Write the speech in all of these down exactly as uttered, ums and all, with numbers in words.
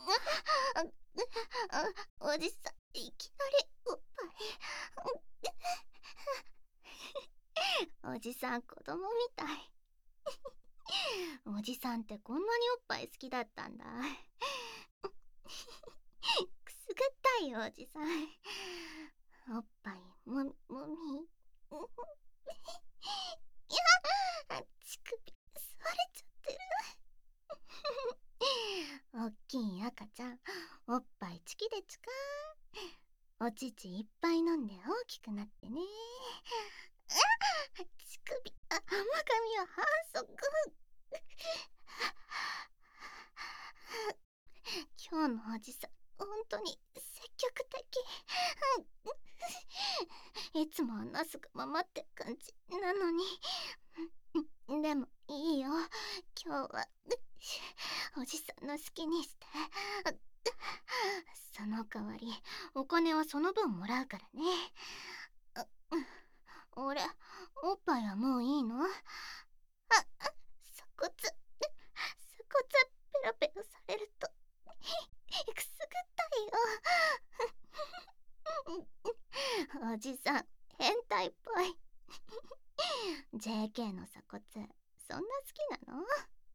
おじさん、いきなりおっぱい。おじさん、子供みたい。おじさんってこんなにおっぱい好きだったんだ。くすぐったいよ、おじさん。おっぱいもみもみ。いや、乳首吸われちゃってる。おっきい赤ちゃん、おっぱいチキでちか。お乳いっぱい飲んで大きくなってね。乳首、あ、甘噛みは反則。今日のおじさん、本当に積極的。いつもはなすがままって感じなのに。でもいいよ、今日はおじさんの好きにして。その代わりお金はその分もらうからね。俺、おっぱいはもういいの？あ、鎖骨、鎖骨ペロペロされるとくすぐったいよ。おじさん、変態っぽい。ジェーケー の鎖骨、そんな好きなの？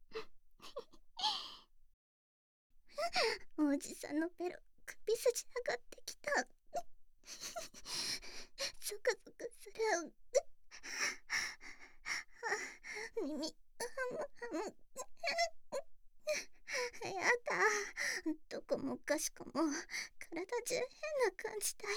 おじさんのペロ、首筋上がってきた。ゾクゾクする。耳、やだ、どこもかしこも体中変な感じだ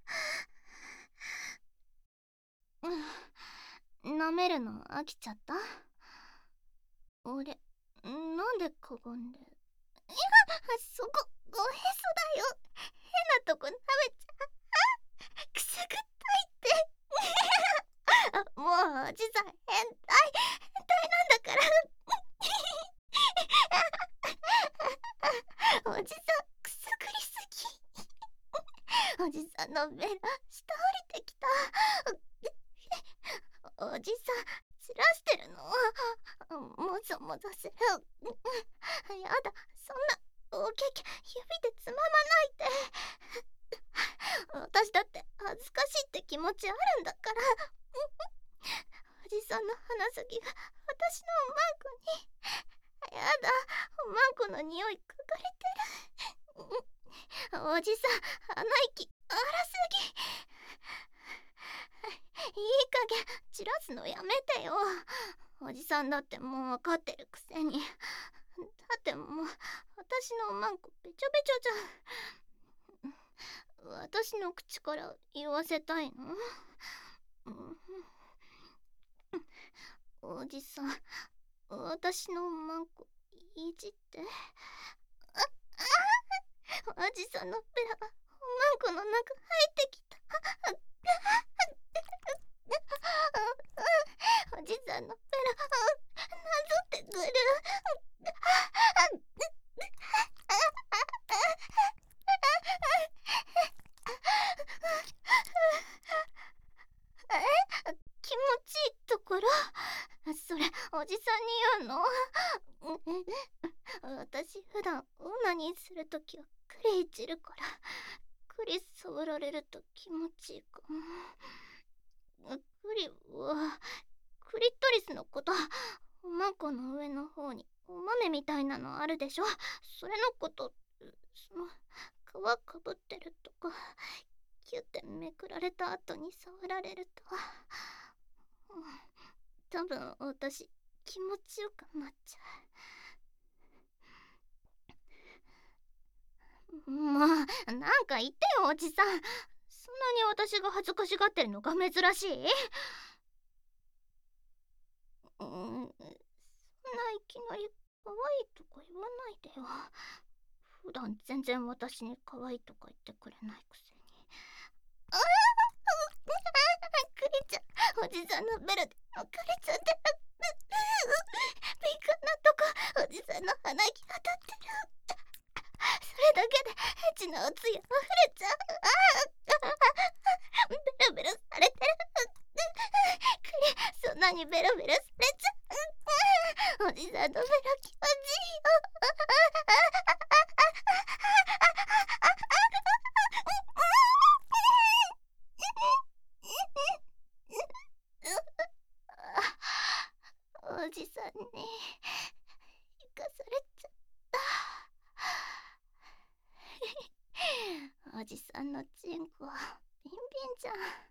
よ。舐めるの飽きちゃった？俺、なんでかがんで。いや、そこ、おへそだよ。変なとこ舐めちゃう。くすぐったいって。もうおじさん変態、変態なんだから。おじさんくすぐりすぎ。おじさんのベロ下降りてきた。おじさん散らしてるの？もぞもぞする。やだ、そんなおけけ指でつままないで。私だって恥ずかしいって気持ちあるんだから。おじさんの鼻先が私のおまんこに。やだ、おまんこの匂い嗅がれてる。おじさん、鼻息荒すぎ。いい加減散らすのやめてよ。おじさんだってもう分かってるくせに。だってもう私のおまんこべちょべちょじゃん。私の口から言わせたいの？おじさん、私のおまんこいじって。ああ、おじさんのペラがおまんこの中入ってきた。おじさんのペラなぞってくる。え、気持ちいいところ？それおじさんに言うの？私普段オナニーするときはクリいじるから、クリ触られると気持ちいいかも。クリはクリトリスのこと。おまんこの上の方にお豆みたいなのあるでしょ。それのこと、その皮かぶってるとか、キュってめくられた後に触られると、多分私気持ちよくなっちゃう。まあ、なんか言ってよ、おじさん。そんなに私が恥ずかしがってるのが珍しい？うん、そんないきなり可愛いとか言わないでよ。普段全然私に可愛いとか言ってくれないくせに。ああ、クリちゃん、おじさんのベロで抜かれちゃってる。敏感なとこ、おじさんの鼻息当たってる。それだけでエチのおつゆ溢れちゃう。ああ、ベロベロされてる。クリ、そんなにベロベロされちゃう。おじさんのベロ気持ちいいよ。 のチンコビンビンじ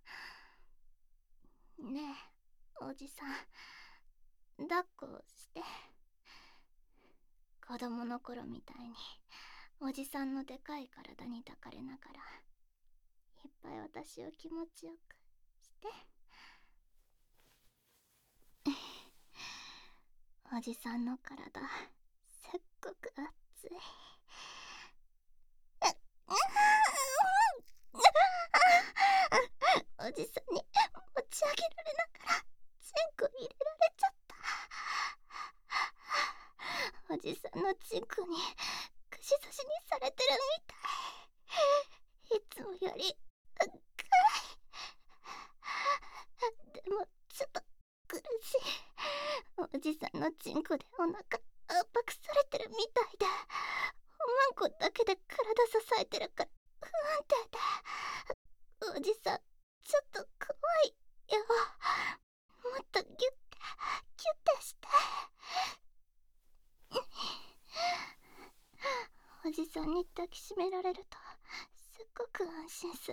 ゃん。ねえおじさん、抱っこして。子供の頃みたいにおじさんのでかい体に抱かれながらいっぱい私を気持ちよくして。おじさんの体すっごく熱い。おじさんに持ち上げられながらチンコ入れられちゃった。おじさんのチンコに串刺しにされてるみたい。いつもより深い。でもちょっと苦しい。おじさんのチンコでお腹圧迫されてるみたいで、おまんこだけで体支えてるから不安定で。おじさんちょっと怖いよ。もっとギュッてギュッてして。おじさんに抱きしめられるとすっごく安心する。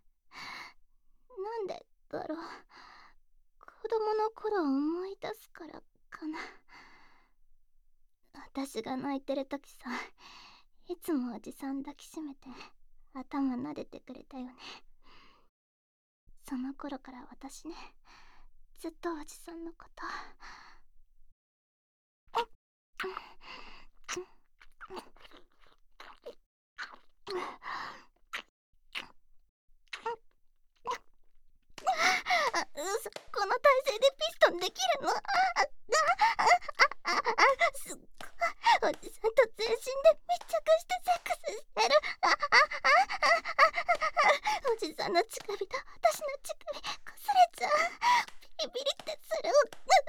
なんでだろう。子供の頃を思い出すからかな。私が泣いてるときさ、いつもおじさん抱きしめて頭撫でてくれたよね。その頃から私ね、ずっとおじさんのこと。あ、嘘、この体勢でピストンできるの？あああああすっごい。おじさんと全身で密着してセックスしてる。ああああおじさんの乳首と私の乳首こすれちゃう。ビリビリってする。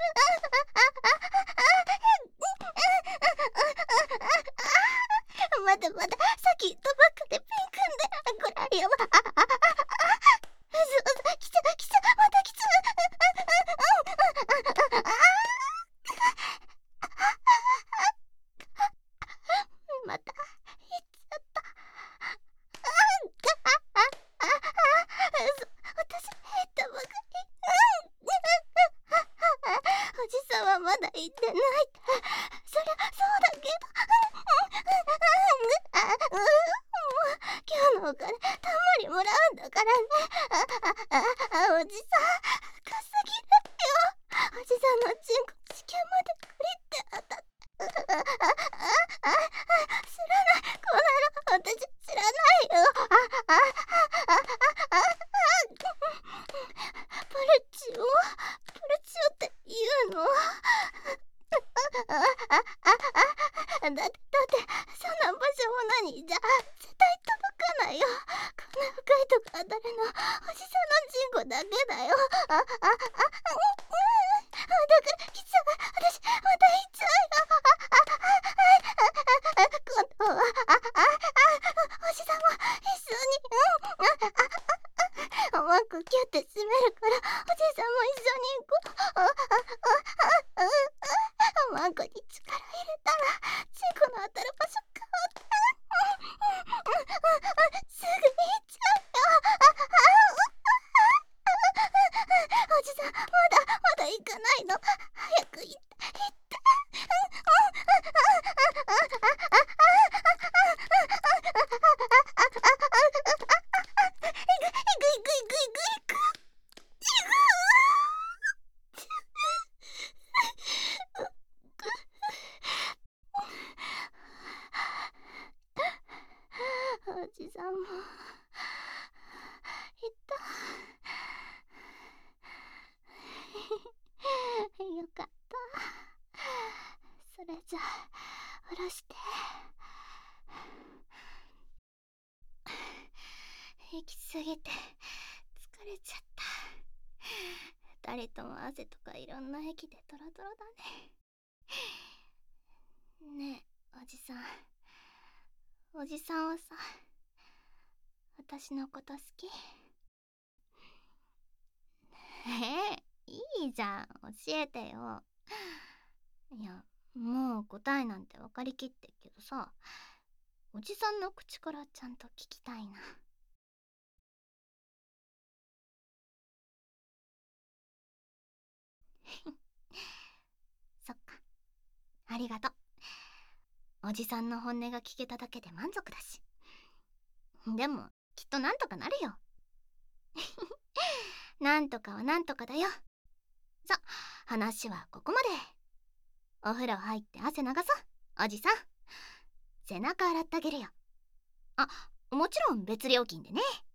まだまださっきとばっかでピンクんでこらやば。うずうず、来ちゃ来ちゃ、また来ちゃう。また行っちゃった。私入ったばかり。おじさんはまだ行ってないって。そりゃそうだけど。今日のお金たんまりもらうんだからね。あああおじさん深すぎるよ。おじさんのチンコ地球までクリって当たって。ああああ知らない。この野郎私知らないよ。あああああプルチオプルチオって言うの？ああああだってだってそんな場所も何じゃ絶対届かないよ。こんな深いとこ当たるのおじさんのチンコだけだよ。ああああだからきちゃう。私また行っちゃうよ。今度はああおじさんも一緒に。うんおまんこキュって閉めるからおじさんも一緒に行こう。ああああおまんこに力入れたらチンコの当たる場所変わって。すぐ行っちゃうよ。おじさんまだまだ行かないの？早く行って行って。おじさんもいた。よかった。それじゃあ下ろして。息すぎて疲れちゃった。ふたりとも汗とかいろんな液でドロドロだね。ねえおじさん、おじさんはさ、私のこと好き？えー、いいじゃん、教えてよ。いや、もう答えなんて分かりきってっけどさ、おじさんの口からちゃんと聞きたいな。 りがとう。おじさんの本音が聞けただけで満足だし。でもきっとなんとかなるよ。なんとかはなんとかだよ。さ、話はここまで。お風呂入って汗流そう、おじさん。背中洗ってあげるよ。あ、もちろん別料金でね。